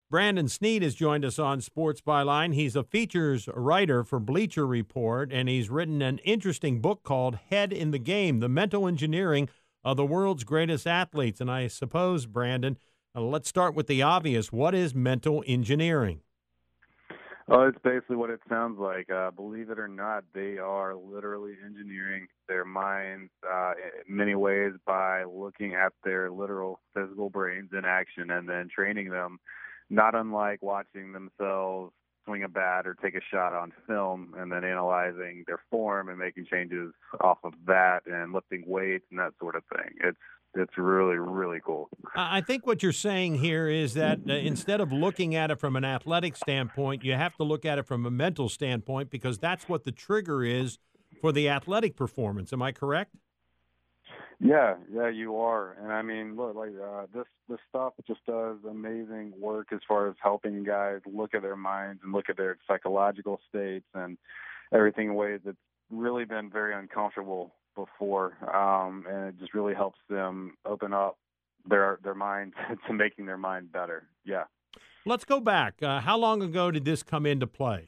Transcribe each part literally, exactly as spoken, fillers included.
Brandon Sneed has joined us on Sports Byline. He's a features writer for Bleacher Report, and he's written an interesting book called Head in the Game, The Mental Engineering of the World's Greatest Athletes. And I suppose, Brandon, uh, let's start with the obvious. What is mental engineering? Oh, it's basically what it sounds like. Uh, believe it or not, they are literally engineering their minds uh, in many ways by looking at their literal physical brains in action and then training them, not unlike watching themselves swing a bat or take a shot on film and then analyzing their form and making changes off of that and lifting weights and that sort of thing. It's It's really, really cool. I think what you're saying here is that uh, instead of looking at it from an athletic standpoint, you have to look at it from a mental standpoint because that's what the trigger is for the athletic performance. Am I correct? Yeah, yeah, you are. And I mean, look, like uh, this this stuff just does amazing work as far as helping guys look at their minds and look at their psychological states and everything in ways that's really been very uncomfortable before, um, and it just really helps them open up their their mind to making their mind better. Yeah. Let's go back. Uh, how long ago did this come into play?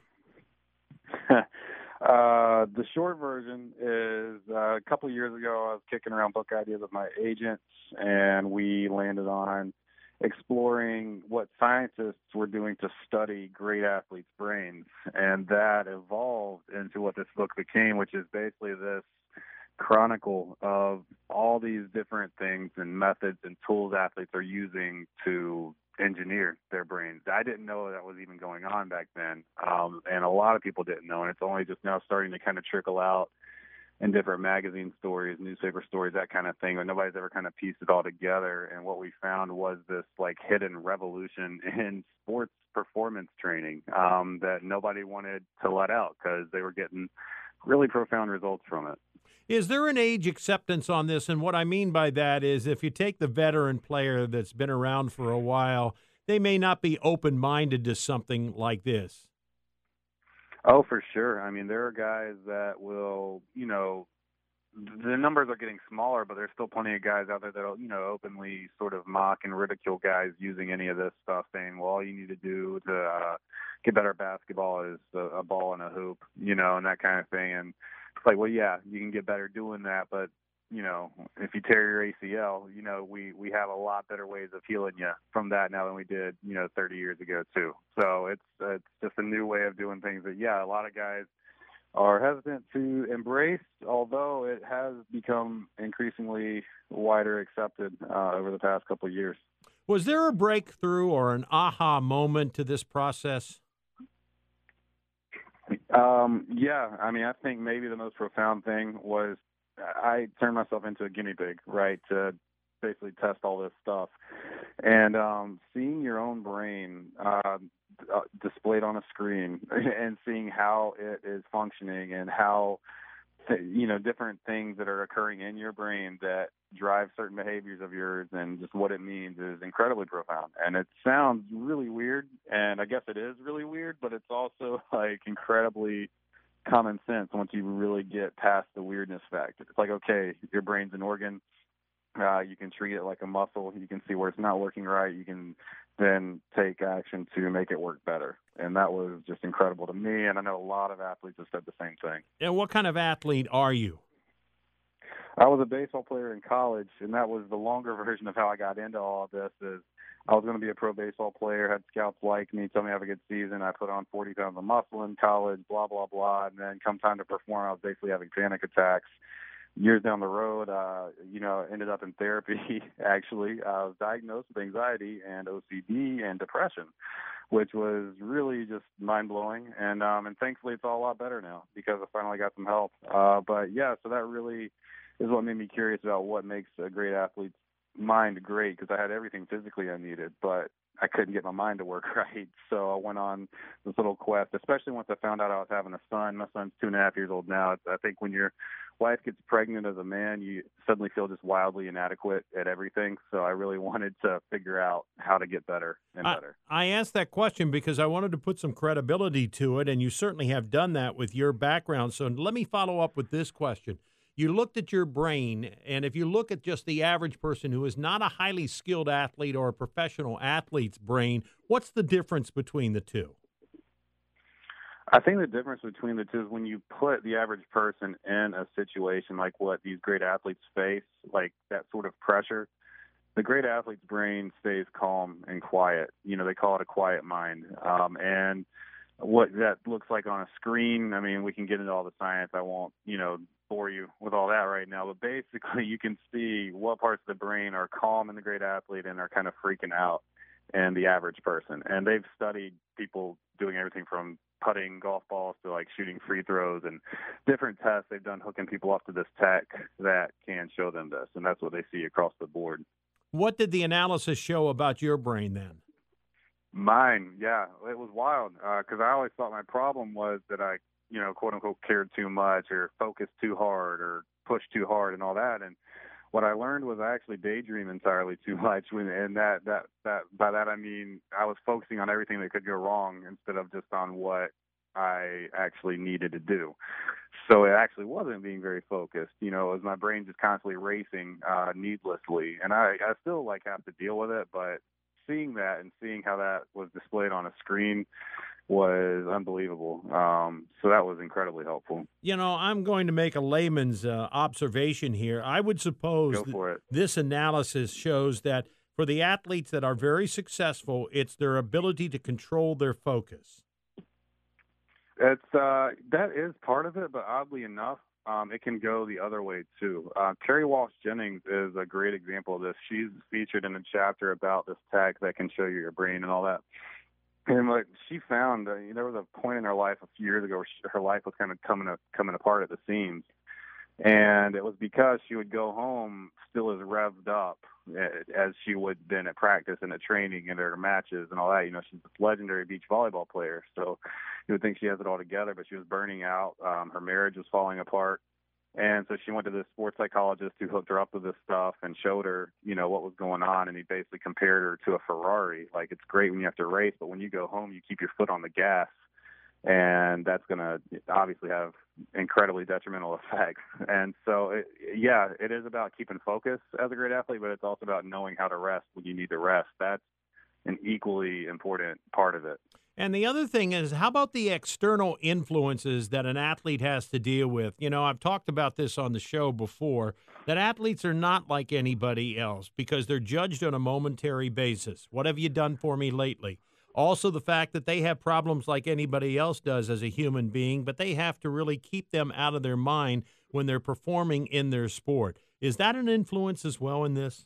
uh, the short version is uh, a couple of years ago, I was kicking around book ideas with my agents, and we landed on exploring what scientists were doing to study great athletes' brains, and that evolved into what this book became, which is basically this chronicle of all these different things and methods and tools athletes are using to engineer their brains. I didn't know that was even going on back then, um, and a lot of people didn't know, and it's only just now starting to kind of trickle out in different magazine stories, newspaper stories, that kind of thing, but nobody's ever kind of pieced it all together. And what we found was this like hidden revolution in sports performance training um, that nobody wanted to let out because they were getting really profound results from it. Is there an age acceptance on this? And what I mean by that is if you take the veteran player that's been around for a while, they may not be open-minded to something like this. Oh, for sure. I mean, there are guys that will, you know, the numbers are getting smaller, but there's still plenty of guys out there that'll, you know, openly sort of mock and ridicule guys using any of this stuff, saying, well, all you need to do to uh, get better at basketball is a, a ball and a hoop, you know, and that kind of thing. And it's like, well, yeah, you can get better doing that, but, you know, if you tear your A C L, you know, we, we have a lot better ways of healing you from that now than we did, you know, thirty years ago, too. So it's it's just a new way of doing things that, yeah, a lot of guys are hesitant to embrace, although it has become increasingly wider accepted uh, over the past couple of years. Was there a breakthrough or an aha moment to this process? Um, yeah, I mean, I think maybe the most profound thing was I turned myself into a guinea pig, right, to basically test all this stuff. And um, seeing your own brain uh, uh, displayed on a screen and seeing how it is functioning and how, you know, different things that are occurring in your brain that drive certain behaviors of yours and just what it means is incredibly profound. And it sounds really weird, and I guess it is really weird, but it's also like incredibly common sense once you really get past the weirdness factor. It's like, okay, your brain's an organ. Uh, you can treat it like a muscle. You can see where it's not working right. You can then take action to make it work better. And that was just incredible to me. And I know a lot of athletes have said the same thing. And what kind of athlete are you? I was a baseball player in college, and that was the longer version of how I got into all of this. Is I was going to be a pro baseball player, had scouts like me, tell me I have a good season. I put on forty pounds of muscle in college, blah, blah, blah. And then come time to perform, I was basically having panic attacks. Years down the road, uh, you know, ended up in therapy, actually. I was diagnosed with anxiety and O C D and depression, which was really just mind-blowing. And um, and thankfully it's all a lot better now because I finally got some help. Uh, but, yeah, so that really is what made me curious about what makes a great athlete's mind great, because I had everything physically I needed, but I couldn't get my mind to work right. So I went on this little quest, especially once I found out I was having a son. My son's two and a half years old now. I think when your wife gets pregnant as a man, you suddenly feel just wildly inadequate at everything. So I really wanted to figure out how to get better and I, better. I asked that question because I wanted to put some credibility to it, and you certainly have done that with your background. So let me follow up with this question. You looked at your brain, and if you look at just the average person who is not a highly skilled athlete or a professional athlete's brain, what's the difference between the two? I think the difference between the two is when you put the average person in a situation like what these great athletes face, like that sort of pressure, the great athlete's brain stays calm and quiet. You know, they call it a quiet mind. Um, and what that looks like on a screen, I mean, we can get into all the science. I won't, you know, bore you with all that right now. But basically, you can see what parts of the brain are calm in the great athlete and are kind of freaking out in the average person. And they've studied people doing everything from putting golf balls to like shooting free throws and different tests they've done hooking people up to this tech that can show them this. And that's what they see across the board. What did the analysis show about your brain then? Mine, yeah, it was wild because uh, I always thought my problem was that I, you know, quote unquote, cared too much or focused too hard or pushed too hard and all that. And what I learned was I actually daydream entirely too much. When, and that, that, that, by that I mean I was focusing on everything that could go wrong instead of just on what I actually needed to do. So it actually wasn't being very focused. You know, it was my brain just constantly racing uh, needlessly. And I, I still like have to deal with it, but seeing that and seeing how that was displayed on a screen was unbelievable. Um, so that was incredibly helpful. You know, I'm going to make a layman's uh, observation here. I would suppose Go for it. This analysis shows that for the athletes that are very successful, it's their ability to control their focus. It's uh, that is part of it, but oddly enough, um, it can go the other way too. Uh, Terry Walsh Jennings is a great example of this. She's featured in a chapter about this tech that can show you your brain and all that. And like she found, uh, there was a point in her life a few years ago where she, her life was kind of coming up, coming apart at the seams, and it was because she would go home still as revved up as she would been at practice and at training and at her matches and all that. You know, she's a legendary beach volleyball player, so you would think she has it all together, but she was burning out. Um, her marriage was falling apart. And so she went to this sports psychologist who hooked her up with this stuff and showed her, you know, what was going on. And he basically compared her to a Ferrari. Like, it's great when you have to race, but when you go home, you keep your foot on the gas. And that's going to obviously have incredibly detrimental effects. And so, it, yeah, it is about keeping focus as a great athlete, but it's also about knowing how to rest when you need to rest. That's an equally important part of it. And the other thing is, how about the external influences that an athlete has to deal with? You know, I've talked about this on the show before, that athletes are not like anybody else because they're judged on a momentary basis. What have you done for me lately? Also, the fact that they have problems like anybody else does as a human being, but they have to really keep them out of their mind when they're performing in their sport. Is that an influence as well in this?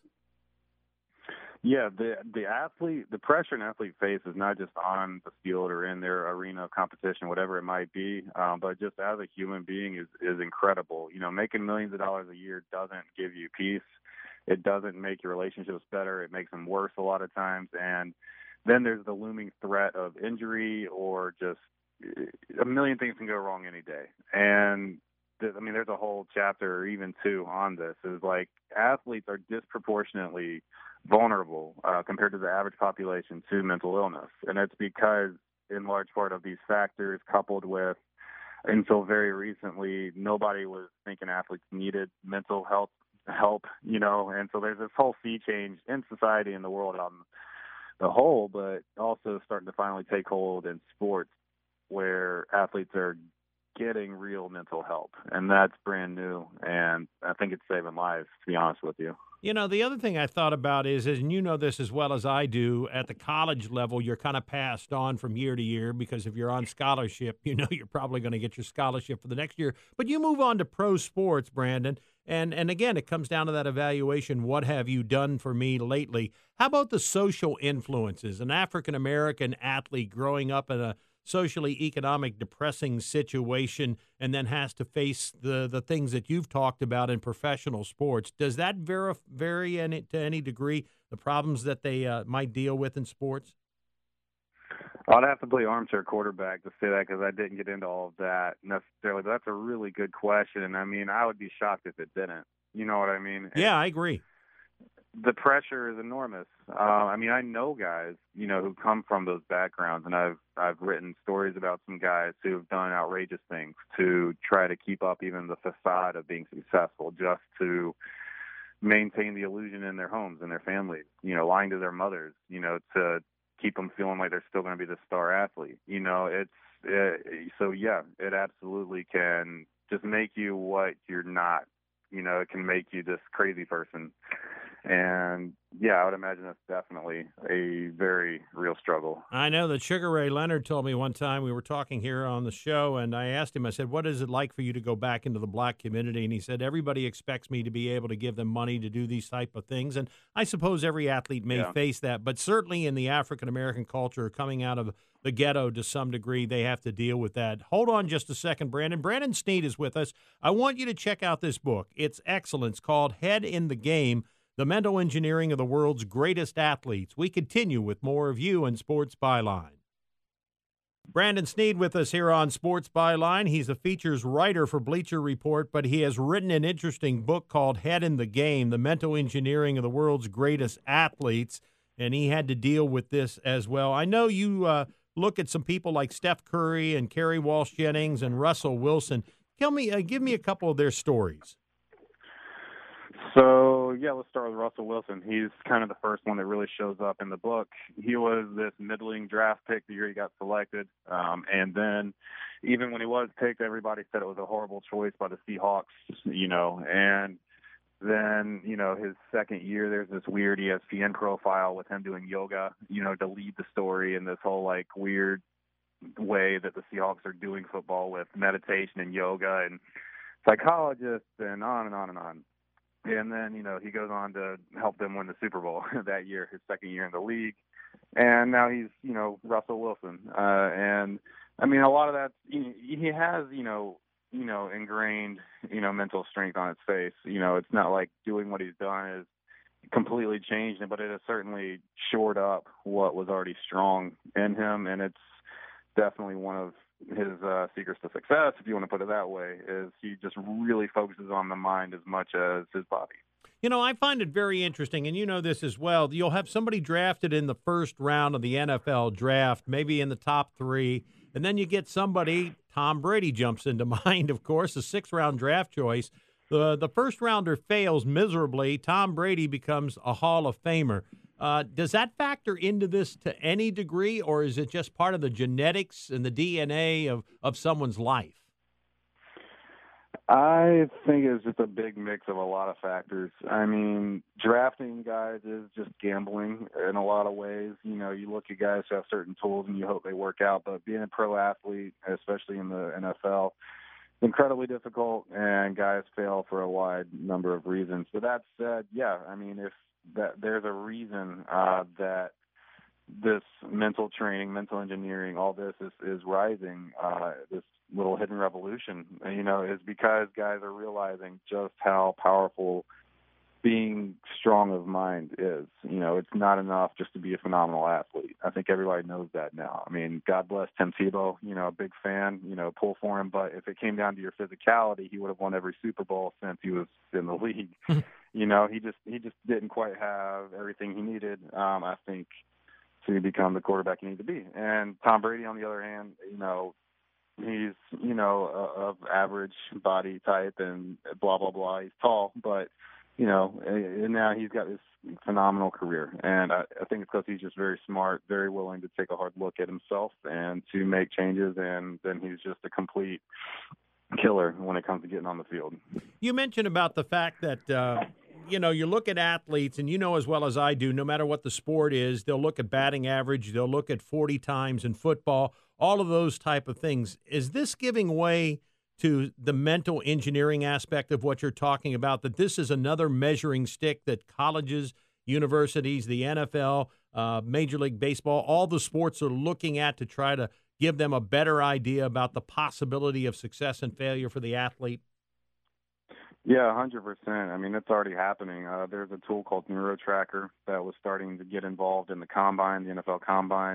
Yeah, the the athlete, the pressure an athlete faces not just on the field or in their arena of competition, whatever it might be, um, but just as a human being is, is incredible. You know, making millions of dollars a year doesn't give you peace. It doesn't make your relationships better. It makes them worse a lot of times. And then there's the looming threat of injury or just a million things can go wrong any day. And I mean, there's a whole chapter or even two on this. Is like athletes are disproportionately vulnerable uh, compared to the average population to mental illness. And it's because in large part of these factors coupled with, until very recently, nobody was thinking athletes needed mental health help, you know, and so there's this whole sea change in society and the world on the whole, but also starting to finally take hold in sports where athletes are getting real mental help, and that's brand new, and I think it's saving lives, to be honest with you. You know, the other thing I thought about is, is, and you know this as well as I do, at the college level, you're kind of passed on from year to year because if you're on scholarship, you know you're probably going to get your scholarship for the next year. But you move on to pro sports, Brandon, and, and again, it comes down to that evaluation, what have you done for me lately? How about the social influences? An African-American athlete growing up in a socially economic depressing situation and then has to face the the things that you've talked about in professional sports. Does that vary, vary any, to any degree the problems that they uh, might deal with in sports? I'd have to play armchair quarterback to say that because I didn't get into all of that necessarily, but that's a really good question. And I mean, I would be shocked if it didn't. You know what I mean? Yeah, I agree. the pressure is enormous. Uh, I mean, I know guys, you know, who come from those backgrounds, and I've I've written stories about some guys who have done outrageous things to try to keep up even the facade of being successful, just to maintain the illusion in their homes and their families. You know, lying to their mothers, you know, to keep them feeling like they're still going to be the star athlete. You know, it's it, so yeah, it absolutely can just make you what you're not. You know, it can make you this crazy person. And yeah, I would imagine that's definitely a very real struggle. I know that Sugar Ray Leonard told me one time, we were talking here on the show, and I asked him, I said, what is it like for you to go back into the black community? And he said, everybody expects me to be able to give them money to do these type of things. And I suppose every athlete may Yeah. face that, but certainly in the African-American culture, coming out of the ghetto to some degree, they have to deal with that. Hold on just a second, Brandon. Brandon Sneed is with us. I want you to check out this book. It's excellent. It's called Head in the Game: The Mental Engineering of the World's Greatest Athletes. We continue with more of you in Sports Byline. Brandon Sneed with us here on Sports Byline. He's a features writer for Bleacher Report, but he has written an interesting book called Head in the Game: The Mental Engineering of the World's Greatest Athletes, and he had to deal with this as well. I know you uh, look at some people like Steph Curry and Kerry Walsh Jennings and Russell Wilson. Tell me, uh, give me a couple of their stories. So, yeah, let's start with Russell Wilson. He's kind of the first one that really shows up in the book. He was this middling draft pick the year he got selected. Um, and then even when he was picked, everybody said it was a horrible choice by the Seahawks, you know. And then, you know, his second year, there's this weird E S P N profile with him doing yoga, you know, to lead the story in this whole, like, weird way that the Seahawks are doing football with meditation and yoga and psychologists and on and on and on. And then, you know, he goes on to help them win the Super Bowl that year, his second year in the league. And now he's, you know, Russell Wilson. Uh, and, I mean, a lot of that, he has, you know, you know, ingrained, you know, mental strength on its face. You know, it's not like doing what he's done is completely changed him, but it has certainly shored up what was already strong in him. And it's definitely one of his uh, secrets to success, if you want to put it that way, is he just really focuses on the mind as much as his body. You know, I find it very interesting, and you know this as well. You'll have somebody drafted in the first round of the N F L draft, maybe in the top three, and then you get somebody, Tom Brady jumps into mind, of course, a sixth-round draft choice. The, the first rounder fails miserably. Tom Brady becomes a Hall of Famer. Uh, does that factor into this to any degree, or is it just part of the genetics and the D N A of, of someone's life? I think it's just a big mix of a lot of factors. I mean, drafting guys is just gambling in a lot of ways. You know, you look at guys who have certain tools and you hope they work out, but being a pro athlete, especially in the N F L, is incredibly difficult, and guys fail for a wide number of reasons. But that said, yeah, I mean, if that there's a reason uh, that this mental training, mental engineering, all this is, is rising, uh, this little hidden revolution, you know, is because guys are realizing just how powerful being strong of mind is. You know, it's not enough just to be a phenomenal athlete. I think everybody knows that now. I mean, God bless Tim Tebow, you know, a big fan, you know, pull for him. But if it came down to your physicality, he would have won every Super Bowl since he was in the league. You know, he just he just didn't quite have everything he needed, um, I think, to become the quarterback he needed to be. And Tom Brady, on the other hand, you know, he's, you know, uh, of average body type and blah, blah, blah. He's tall, but, you know, and now he's got this phenomenal career. And I, I think it's because he's just very smart, very willing to take a hard look at himself and to make changes. And then he's just a complete killer when it comes to getting on the field. You mentioned about the fact that, uh, you know, you look at athletes, and you know as well as I do, no matter what the sport is, they'll look at batting average, they'll look at forty times in football, all of those type of things. Is this giving way to the mental engineering aspect of what you're talking about, that this is another measuring stick that colleges, universities, the N F L, uh, Major League Baseball, all the sports are looking at to try to give them a better idea about the possibility of success and failure for the athlete? Yeah, one hundred percent. I mean, it's already happening. Uh, there's a tool called NeuroTracker that was starting to get involved in the Combine, the N F L Combine,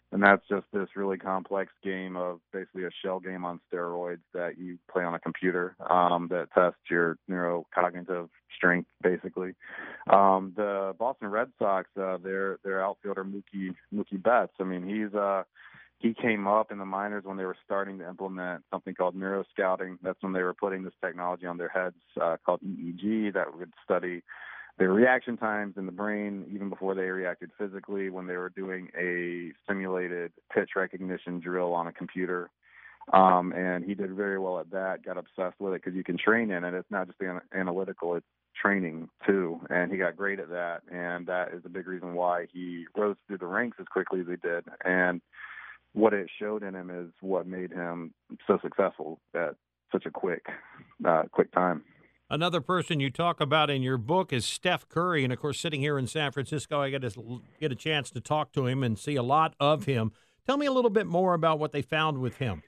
And that's just this really complex game of basically a shell game on steroids that you play on a computer um, that tests your neurocognitive strength, basically. Um, the Boston Red Sox, uh, their their outfielder Mookie Mookie Betts. I mean, he's uh, he came up in the minors when they were starting to implement something called neuroscouting. That's when they were putting this technology on their heads uh, called E E G that would study their reaction times in the brain even before they reacted physically when they were doing a simulated pitch recognition drill on a computer. Um, and he did very well at that, got obsessed with it because you can train in it. It's not just an- analytical, it's training too. And he got great at that. And that is a big reason why he rose through the ranks as quickly as he did. And what it showed in him is what made him so successful at such a quick, uh, quick time. Another person you talk about in your book is Steph Curry, and of course, sitting here in San Francisco, I get to get a chance to talk to him and see a lot of him. Tell me a little bit more about what they found with him.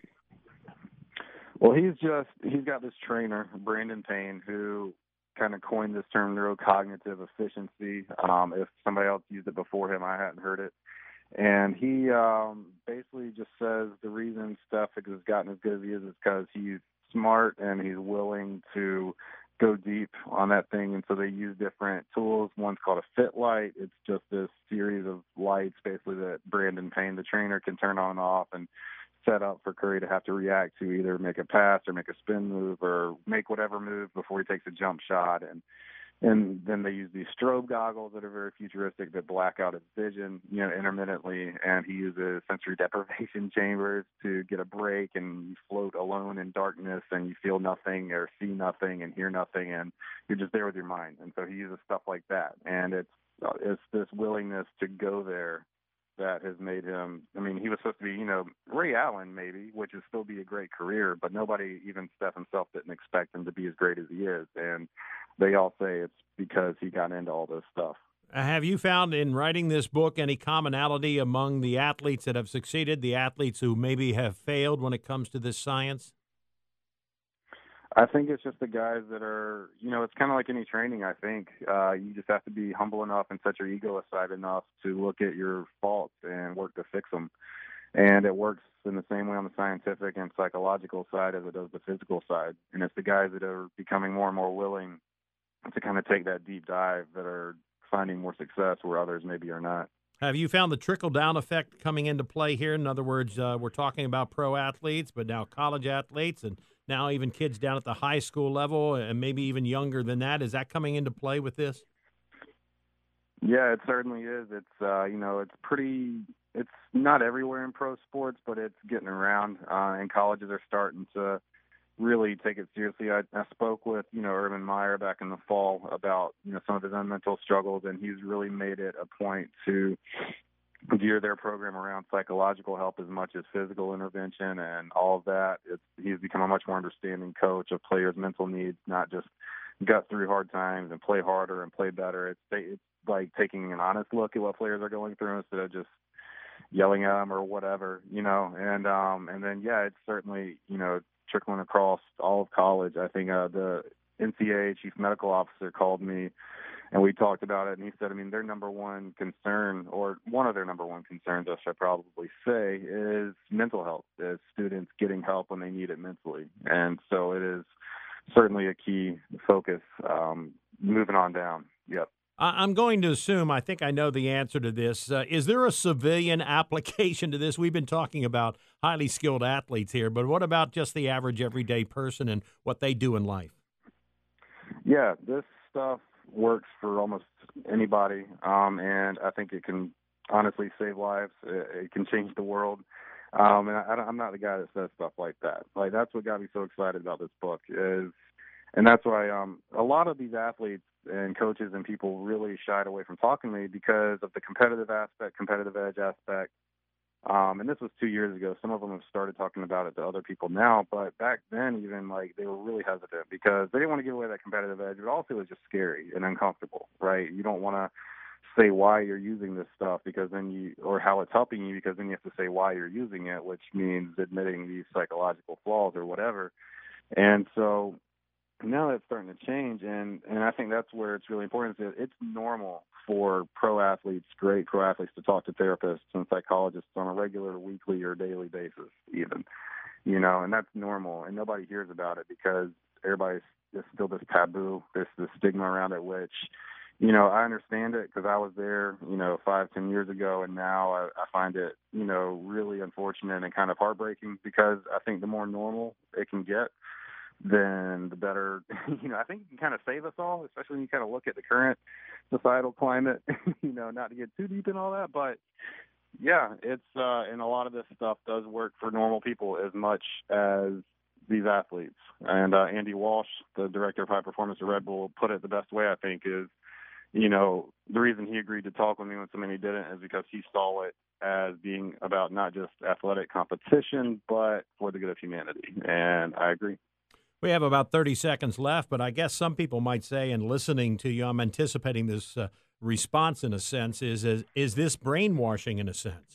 Well, he's just he's got this trainer, Brandon Payne, who kind of coined this term neurocognitive efficiency. Um, if somebody else used it before him, I hadn't heard it. And he um, basically just says the reason Steph has gotten as good as he is is because he's smart and he's willing to go deep on that thing. And so they use different tools. One's called a fit light. It's just this series of lights basically that Brandon Payne, the trainer, can turn on and off and set up for Curry to have to react to, either make a pass or make a spin move or make whatever move before he takes a jump shot. And and then they use these strobe goggles that are very futuristic that black out his vision, you know, intermittently. And he uses sensory deprivation chambers to get a break, and you float alone in darkness and you feel nothing or see nothing and hear nothing, and you're just there with your mind. And so he uses stuff like that. And it's uh, it's this willingness to go there that has made him, I mean, he was supposed to be, you know, Ray Allen maybe, which would still be a great career, but nobody, even Steph himself, didn't expect him to be as great as he is. And they all say it's because he got into all this stuff. Have you found in writing this book any commonality among the athletes that have succeeded, the athletes who maybe have failed when it comes to this science? I think it's just the guys that are, you know, it's kind of like any training, I think. Uh, you just have to be humble enough and set your ego aside enough to look at your faults and work to fix them. And it works in the same way on the scientific and psychological side as it does the physical side. And it's the guys that are becoming more and more willing to kind of take that deep dive that are finding more success where others maybe are not. Have you found the trickle-down effect coming into play here? In other words, uh, we're talking about pro athletes, but now college athletes and now even kids down at the high school level and maybe even younger than that. Is that coming into play with this? Yeah, it certainly is. It's, uh, you know, it's pretty, it's not everywhere in pro sports, but it's getting around, uh, and colleges are starting to really take it seriously. I, I spoke with, you know, Urban Meyer back in the fall about, you know, some of his own mental struggles, and he's really made it a point to gear their program around psychological help as much as physical intervention and all of that. It's, he's become a much more understanding coach of players' mental needs, not just gut through hard times and play harder and play better. It's, it's like taking an honest look at what players are going through instead of just yelling at them or whatever, you know. And um, and then, yeah, it's certainly, you know, trickling across all of college. I think uh, the N C A A chief medical officer called me and we talked about it, and he said, I mean, their number one concern, or one of their number one concerns, I should probably say, is mental health, is students getting help when they need it mentally. And so it is certainly a key focus um, moving on down. Yep. I'm going to assume, I think I know the answer to this. Uh, is there a civilian application to this? We've been talking about highly skilled athletes here, but what about just the average everyday person and what they do in life? Yeah, this stuff works for almost anybody, um, and I think it can honestly save lives. It, it can change the world. Um, and I, I'm not the guy that says stuff like that. Like, that's what got me so excited about this book is, and that's why um, a lot of these athletes and coaches and people really shied away from talking to me because of the competitive aspect, competitive edge aspect. Um, and this was two years ago. Some of them have started talking about it to other people now, but back then, even like they were really hesitant because they didn't want to give away that competitive edge, but also it was just scary and uncomfortable, right? You don't want to say why you're using this stuff because then you, or how it's helping you, because then you have to say why you're using it, which means admitting these psychological flaws or whatever. And so now that's starting to change, and and I think that's where it's really important. Is that it's normal for pro athletes, great pro athletes, to talk to therapists and psychologists on a regular, weekly, or daily basis, even. You know, and that's normal, and nobody hears about it because everybody's there's still this taboo, there's this stigma around it, which, you know, I understand it because I was there, you know, five, ten years ago, and now I, I find it, you know, really unfortunate and kind of heartbreaking because I think the more normal it can get, then the better. You know, I think it can kind of save us all, especially when you kind of look at the current societal climate, you know, not to get too deep in all that, but yeah, it's, uh, and a lot of this stuff does work for normal people as much as these athletes. And uh, Andy Walsh, the director of high performance at Red Bull, put it the best way, I think, is, you know, the reason he agreed to talk with me when so many didn't is because he saw it as being about not just athletic competition, but for the good of humanity. And I agree. We have about thirty seconds left, but I guess some people might say, and listening to you, I'm anticipating this uh, response in a sense, is, is is this brainwashing in a sense?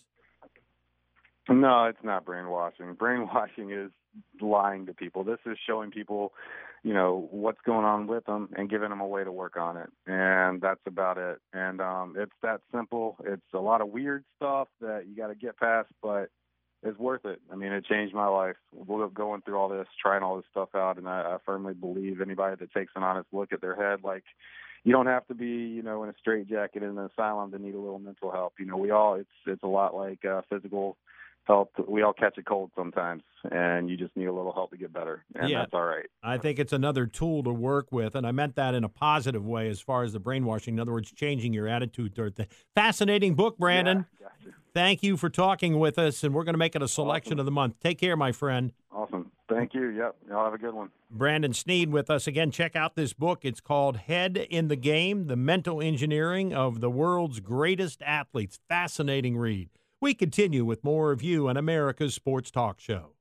No, it's not brainwashing. Brainwashing is lying to people. This is showing people, you know, what's going on with them and giving them a way to work on it. And that's about it. And um, it's that simple. It's a lot of weird stuff that you got to get past, but it's worth it. I mean, it changed my life. We're going through all this, trying all this stuff out, and I, I firmly believe anybody that takes an honest look at their head, like, you don't have to be, you know, in a straitjacket in an asylum to need a little mental help. You know, we all, it's it's a lot like uh, physical help. We all catch a cold sometimes, and you just need a little help to get better, and yeah, that's all right. I think it's another tool to work with, and I meant that in a positive way as far as the brainwashing. In other words, changing your attitude toward the fascinating book, Brandon. Yeah, gotcha. Thank you for talking with us, and we're going to make it a selection Awesome. of the month. Take care, my friend. Awesome. Thank you. Yep. Y'all have a good one. Brandon Sneed with us again. Check out this book. It's called Head in the Game, The Mental Engineering of the World's Greatest Athletes. Fascinating read. We continue with more of you on America's Sports Talk Show.